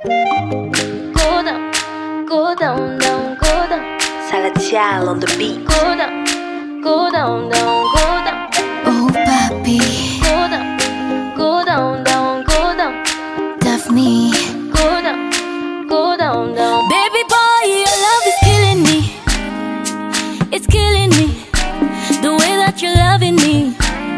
Go down, go down, down, go down. Salatiel on the beat. Go down, go down, down, go down. Oh papi, Go down, go down, down, go down. Daphne. Go down, go down, down. Baby boy, your love is killing me. It's killing me. The way that you're loving me.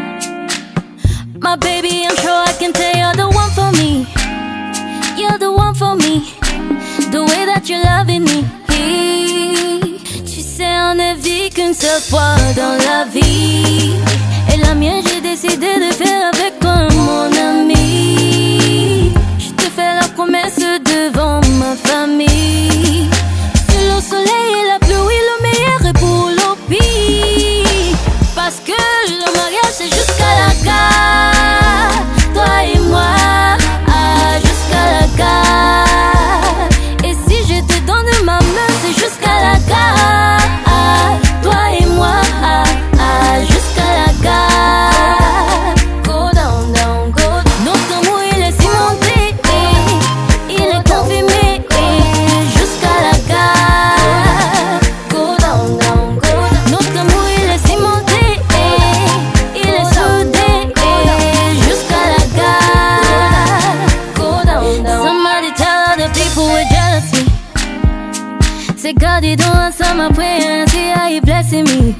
My baby, I'm sure I can tell you're the one for me. You're the one for me. The way that you're loving me. Tu sais, on ne vit qu'une seule fois dans la vie. Et la mienne, j'ai décidé de faire avec toi, mon ami. Je te fais la promesse devant ma famille. Sous le soleil et la pluie, le meilleur est pour le pire. Parce que le mariage c'est jusqu'à la gare. Toi et moi, jusqu'à la gare. Et si je te donne ma main, c'est jusqu'à la gare. Toi et moi, jusqu'à la gare. Go down, down, go down. Notre amour il est cimenté, il est confirmé, jusqu'à la gare. Go down, down, go down. Notre amour il est cimenté, il est soudé, jusqu'à la gare. Go down, down. Somebody tell other people we're jealous me. Say God, you don't answer my prayer and see how you blessing me.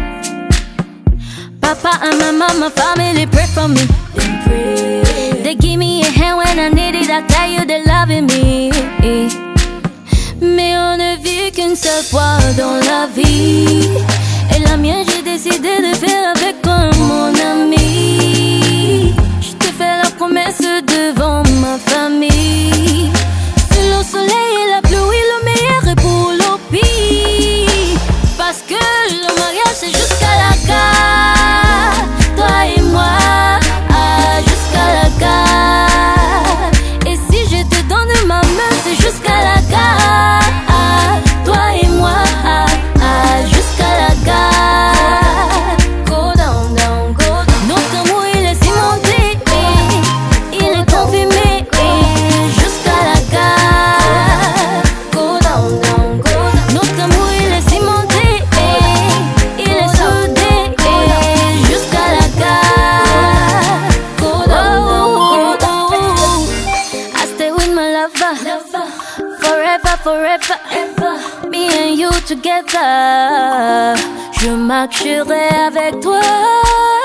Papa and my mama, family pray for me. They give me a hand when I need it. I tell you they're loving me. Mais on ne vit qu'une seule fois dans la vie. Et la mienne, j'ai décidé de faire avec toi, mon ami. Je te fais la promesse devant ma famille. Sous le soleil et la pluie, le meilleur est pour le pire. Parce que le mariage c'est jusqu'à la gare. Toi et moi, jusqu'à la gare. Et si je te donne ma main, c'est jusqu'à la gare. Toi et moi, jusqu'à la gare. Go down, down, go down. Notre amour il est cimenté, il est confirmé, jusqu'à la gare. Go down, down, go down. Notre amour il est cimenté, il est soudé, jusqu'à la gare. Go down, down, go down. I stay with my lover, forever, forever, me and you together. Je marcherai avec toi.